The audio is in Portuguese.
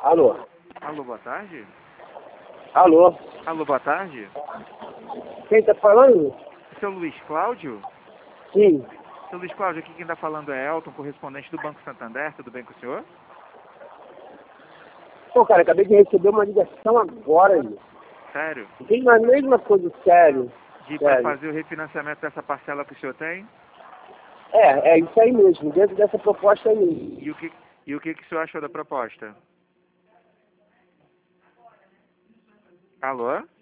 Alô? Alô, boa tarde? Alô? Alô, boa tarde? Quem tá falando? Seu Luiz Cláudio? Sim. Seu Luiz Cláudio, aqui quem está falando é Elton, correspondente do Banco Santander. Tudo bem com o senhor? Pô, cara, acabei de receber uma ligação agora aí. Sério? Tem a mesma coisa, sério. Para Sério. fazer o refinanciamento dessa parcela que o senhor tem? É isso aí mesmo, dentro dessa proposta aí. E o que o senhor achou da proposta? Alô?